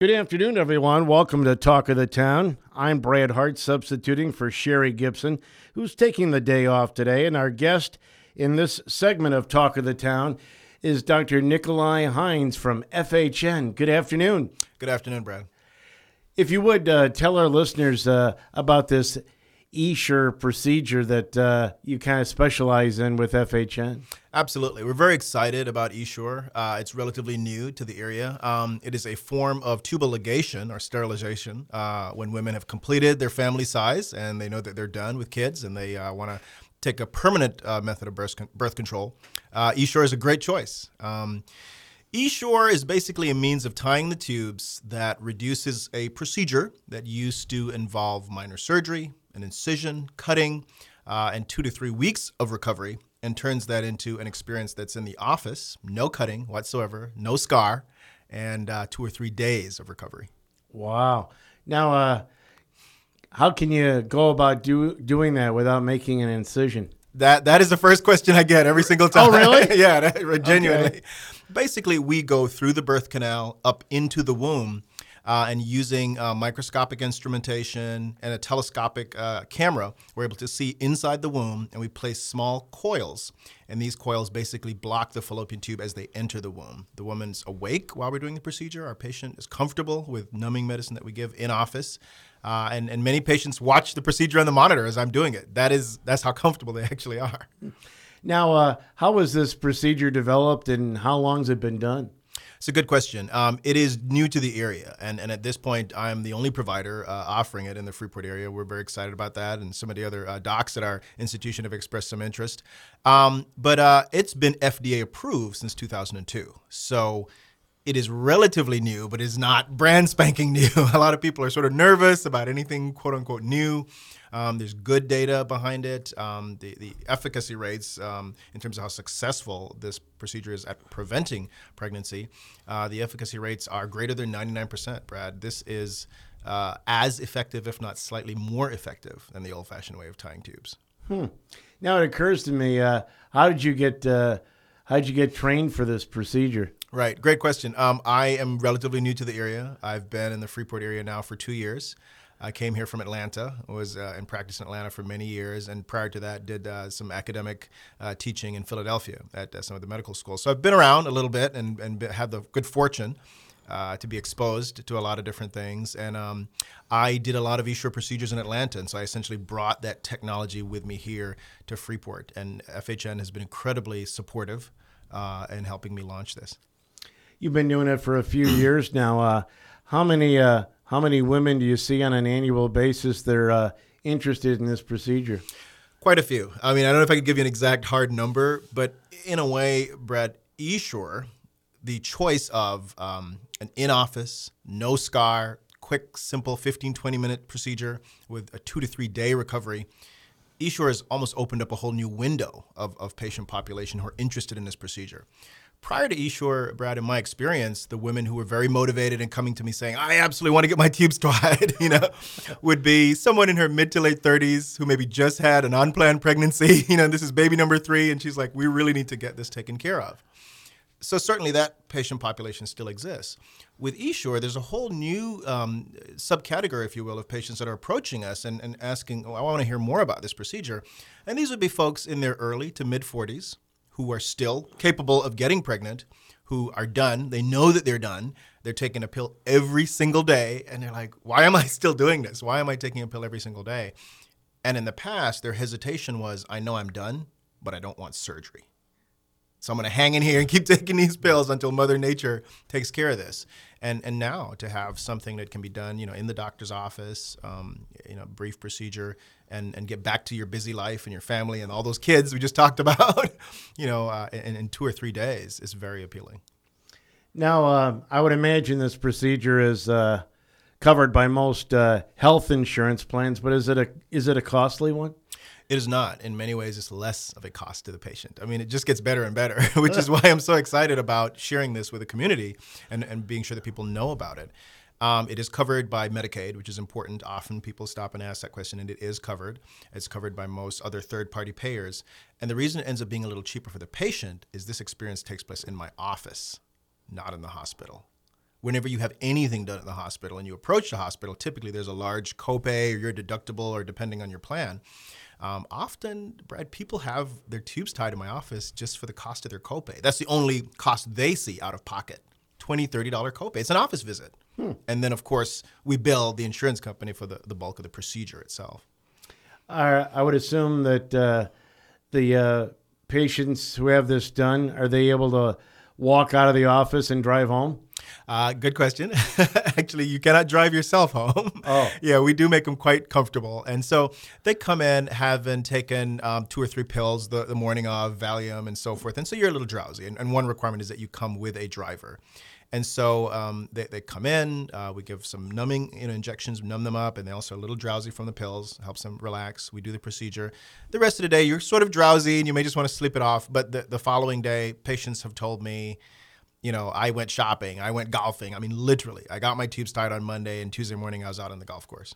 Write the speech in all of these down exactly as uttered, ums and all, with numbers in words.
Good afternoon, everyone. Welcome to Talk of the Town. I'm Brad Hart, substituting for Sherry Gibson, who's taking the day off today. And our guest in this segment of Talk of the Town is Doctor Nikolai Hines from F H N. Good afternoon. Good afternoon, Brad. If you would uh, tell our listeners uh, about this Essure procedure that uh, you kind of specialize in with F H N. Absolutely. We're very excited about Essure. Uh, it's relatively new to the area. Um, it is a form of tubal ligation or sterilization uh, when women have completed their family size and they know that they're done with kids and they uh, want to take a permanent uh, method of birth, con- birth control. Uh, Essure is a great choice. Um, Essure is basically a means of tying the tubes that reduces a procedure that used to involve minor surgery, an incision, cutting, uh, and two to three weeks of recovery, and turns that into an experience that's in the office, no cutting whatsoever, no scar, and uh, two or three days of recovery. Wow. Now, uh, how can you go about do, doing that without making an incision? That That is the first question I get every single time. Oh, really? Yeah, that, genuinely. Okay. Basically, we go through the birth canal up into the womb, Uh, and using uh, microscopic instrumentation and a telescopic uh, camera, we're able to see inside the womb, and we place small coils. And these coils basically block the fallopian tube as they enter the womb. The woman's awake while we're doing the procedure. Our patient is comfortable with numbing medicine that we give in office. Uh, and, and many patients watch the procedure on the monitor as I'm doing it. That is, that's how comfortable they actually are. Now, uh, how was this procedure developed and how long has it been done? It's a good question. Um, it is new to the area, and, and at this point, I'm the only provider uh, offering it in the Freeport area. We're very excited about that, and some of the other uh, docs at our institution have expressed some interest. Um, but uh, it's been F D A approved since two thousand two, so it is relatively new, but it's not brand spanking new. A lot of people are sort of nervous about anything quote-unquote new. Um, there's good data behind it. Um, the, the efficacy rates um, in terms of how successful this procedure is at preventing pregnancy, uh, the efficacy rates are greater than ninety-nine percent, Brad. This is uh, as effective, if not slightly more effective than the old-fashioned way of tying tubes. Hmm. Now it occurs to me, uh, how did you get uh, how did you get trained for this procedure? Right. Great question. Um, I am relatively new to the area. I've been in the Freeport area now for two years. I came here from Atlanta, was uh, in practice in Atlanta for many years, and prior to that did uh, some academic uh, teaching in Philadelphia at uh, some of the medical schools. So I've been around a little bit and, and had the good fortune uh, to be exposed to a lot of different things. And um, I did a lot of Essure procedures in Atlanta, and so I essentially brought that technology with me here to Freeport. And F H N has been incredibly supportive uh, in helping me launch this. You've been doing it for a few years now. Uh, how many uh, how many women do you see on an annual basis that are uh, interested in this procedure? Quite a few. I mean, I don't know if I could give you an exact hard number, but in a way, Brad, Essure, the choice of um, an in-office, no scar, quick, simple fifteen, twenty minute procedure with a two to three day recovery, Essure has almost opened up a whole new window of, of patient population who are interested in this procedure. Prior to Essure, Brad, in my experience, the women who were very motivated and coming to me saying, I absolutely want to get my tubes tied, you know, would be someone in her mid to late thirties who maybe just had an unplanned pregnancy. You know, this is baby number three, and she's like, we really need to get this taken care of. So certainly that patient population still exists. With Essure, there's a whole new um, subcategory, if you will, of patients that are approaching us and, and asking, oh, I want to hear more about this procedure. And these would be folks in their early to mid forties who are still capable of getting pregnant, who are done. They know that they're done. They're taking a pill every single day, and they're like, why am I still doing this? Why am I taking a pill every single day? And in the past, their hesitation was, I know I'm done, but I don't want surgery. So I'm going to hang in here and keep taking these pills until Mother Nature takes care of this. And and now to have something that can be done, you know, in the doctor's office, um, you know, brief procedure, and, and get back to your busy life and your family and all those kids we just talked about, you know, uh, in, in two or three days is very appealing. Now, uh, I would imagine this procedure is uh, covered by most uh, health insurance plans, but is it a is it a costly one? It is not. In many ways, it's less of a cost to the patient. I mean, it just gets better and better, which is why I'm so excited about sharing this with the community and, and being sure that people know about it. Um, it is covered by Medicaid, which is important. Often people stop and ask that question, and it is covered. It's covered by most other third-party payers. And the reason it ends up being a little cheaper for the patient is this experience takes place in my office, not in the hospital, whenever you have anything done at the hospital and you approach the hospital, typically there's a large copay or your deductible or depending on your plan. Um, often, Brad, people have their tubes tied in my office just for the cost of their copay. That's the only cost they see out of pocket, twenty dollars, thirty dollars copay. It's an office visit. Hmm. And then, of course, we bill the insurance company for the, the bulk of the procedure itself. Uh, I would assume that uh, the uh, patients who have this done, are they able to walk out of the office and drive home? Uh, good question. Actually, you cannot drive yourself home. Oh. Yeah, we do make them quite comfortable. And so they come in having taken um, two or three pills the, the morning of, Valium and so forth. And so you're a little drowsy. And, and one requirement is that you come with a driver. And so um, they, they come in, uh, we give some numbing you know, injections, numb them up, and they also are a little drowsy from the pills, helps them relax. We do the procedure. The rest of the day, you're sort of drowsy and you may just want to sleep it off. But the, the following day, patients have told me, you know, I went shopping, I went golfing. I mean, literally, I got my tubes tied on Monday, and Tuesday morning I was out on the golf course.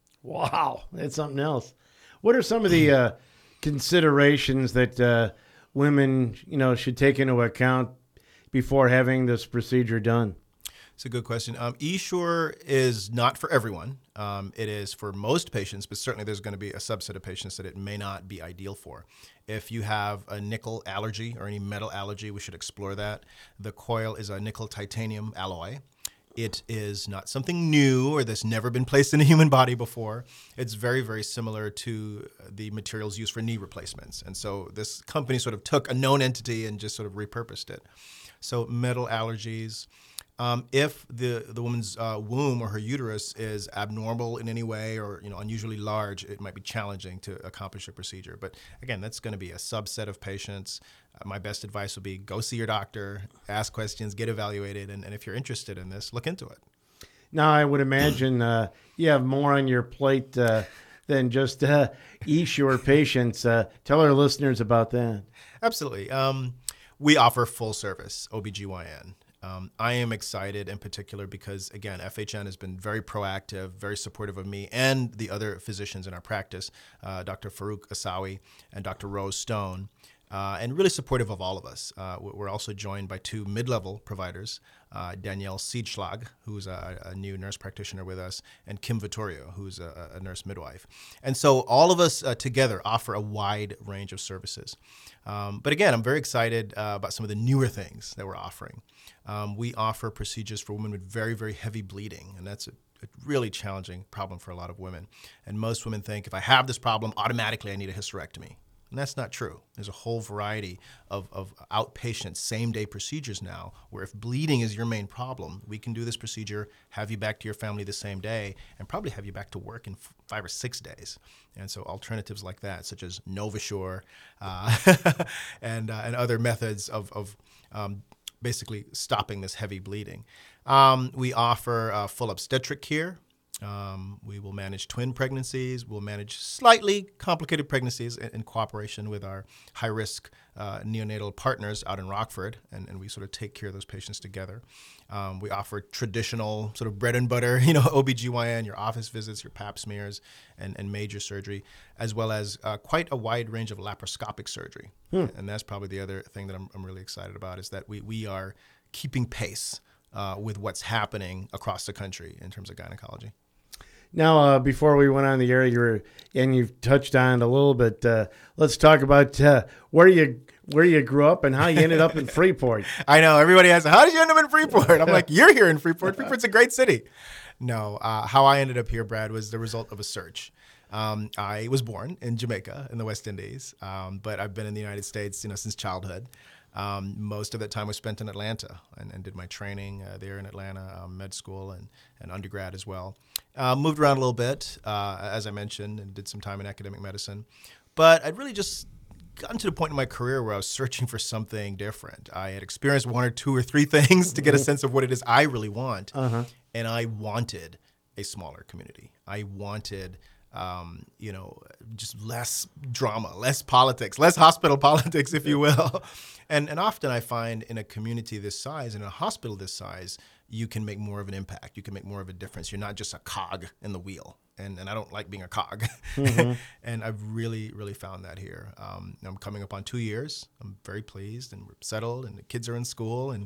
Wow, that's something else. What are some of the uh, considerations that uh, women, you know, should take into account before having this procedure done? It's a good question. Um, Essure is not for everyone. Um, it is for most patients, but certainly there's going to be a subset of patients that it may not be ideal for. If you have a nickel allergy or any metal allergy, we should explore that. The coil is a nickel titanium alloy. It is not something new or that's never been placed in a human body before. It's very, very similar to the materials used for knee replacements. And so this company sort of took a known entity and just sort of repurposed it. So metal allergies. Um, if the, the woman's uh, womb or her uterus is abnormal in any way or you know unusually large, it might be challenging to accomplish a procedure. But again, that's going to be a subset of patients. Uh, my best advice would be go see your doctor, ask questions, get evaluated, and, and if you're interested in this, look into it. Now, I would imagine uh, you have more on your plate uh, than just uh, Essure patients. Uh, tell our listeners about that. Absolutely. Um, we offer full service O B G Y N. Um, I am excited in particular because, again, F H N has been very proactive, very supportive of me and the other physicians in our practice, uh, Doctor Farouk Asawi and Doctor Rose Stone, uh, and really supportive of all of us. Uh, we're also joined by two mid-level providers, uh, Danielle Siedschlag, who's a, a new nurse practitioner with us, and Kim Vittorio, who's a, a nurse midwife. And so all of us uh, together offer a wide range of services. Um, but again, I'm very excited uh, about some of the newer things that we're offering. Um, we offer procedures for women with very, very heavy bleeding, and that's a, a really challenging problem for a lot of women. And most women think, if I have this problem, automatically I need a hysterectomy. And that's not true. There's a whole variety of, of outpatient, same-day procedures now, where if bleeding is your main problem, we can do this procedure, have you back to your family the same day, and probably have you back to work in f- five or six days. And so alternatives like that, such as NovaSure uh, and, uh, and other methods of, of um, basically stopping this heavy bleeding. Um, we offer uh, full obstetric care. Um, we will manage twin pregnancies. We'll manage slightly complicated pregnancies in, in cooperation with our high-risk uh, neonatal partners out in Rockford, and, and we sort of take care of those patients together. Um, we offer traditional sort of bread and butter, you know, O B G Y N, your office visits, your pap smears, and, and major surgery, as well as uh, quite a wide range of laparoscopic surgery. Hmm. And that's probably the other thing that I'm, I'm really excited about is that we, we are keeping pace uh, with what's happening across the country in terms of gynecology. Now, uh, before we went on the air, you were, and you've touched on it a little bit. Uh, let's talk about uh, where you where you grew up and how you ended up in Freeport. I know everybody asks, "How did you end up in Freeport?" I'm like, "You're here in Freeport. Freeport's a great city." No, uh, how I ended up here, Brad, was the result of a search. Um, I was born in Jamaica in the West Indies, um, but I've been in the United States, you know, since childhood. Um, most of that time was spent in Atlanta and, and did my training uh, there in Atlanta, um, med school and, and undergrad as well. Uh, moved around a little bit, uh, as I mentioned, and did some time in academic medicine. But I'd really just gotten to the point in my career where I was searching for something different. I had experienced one or two or three things to get a sense of what it is I really want. Uh-huh. And I wanted a smaller community. I wanted Um, you know, just less drama, less politics, less hospital politics, if you will. And and often I find in a community this size, in a hospital this size, you can make more of an impact. You can make more of a difference. You're not just a cog in the wheel. And and I don't like being a cog. Mm-hmm. And I've really, really found that here. Um, I'm coming up on two years. I'm very pleased and we're settled and the kids are in school and,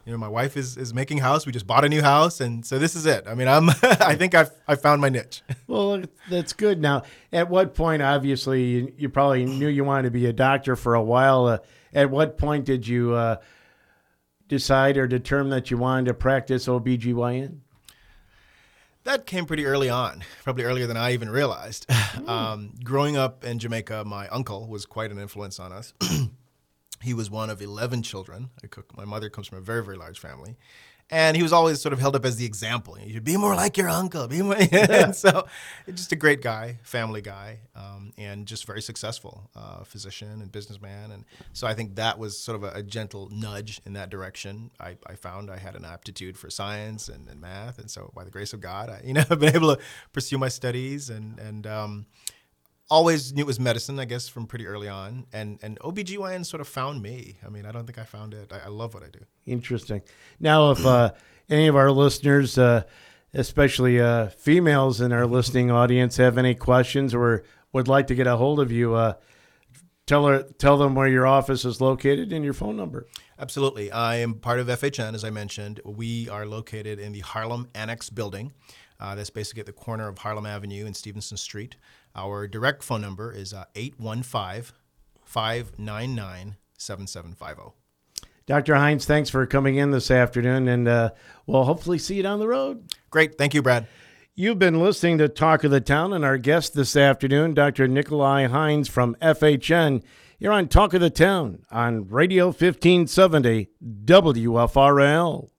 You know, my wife is, is making house. We just bought a new house, and so this is it. I mean, I'm I think I've I found my niche. Well, that's good. Now, at what point, obviously, you, you probably knew you wanted to be a doctor for a while. Uh, at what point did you uh, decide or determine that you wanted to practice O B G Y N? That came pretty early on, probably earlier than I even realized. Mm. Um, growing up in Jamaica, my uncle was quite an influence on us. He was one of eleven children. I cook, my mother comes from a very, very large family. And he was always sort of held up as the example. You should be more like your uncle. Be more. And so just a great guy, family guy, um, and just very successful uh, physician and businessman. And so I think that was sort of a, a gentle nudge in that direction. I, I found I had an aptitude for science and, and math. And so by the grace of God, I, you know, I've been able to pursue my studies and, and um, always knew it was medicine, I guess, from pretty early on. And and O B G Y N sort of found me. I mean, I don't think I found it. I, I love what I do. Interesting. Now, if uh, any of our listeners, uh, especially uh, females in our listening audience, have any questions or would like to get a hold of you, uh, tell her, tell them where your office is located and your phone number. Absolutely. I am part of F H N, as I mentioned. We are located in the Harlem Annex building. Uh, that's basically at the corner of Harlem Avenue and Stevenson Street. Our direct phone number is uh, eight one five, five nine nine, seven seven five zero. Doctor Hines, thanks for coming in this afternoon, and uh, we'll hopefully see you down the road. Great. Thank you, Brad. You've been listening to Talk of the Town, and our guest this afternoon, Doctor Nikolai Hines from F H N. You're on Talk of the Town on Radio fifteen seventy W F R L.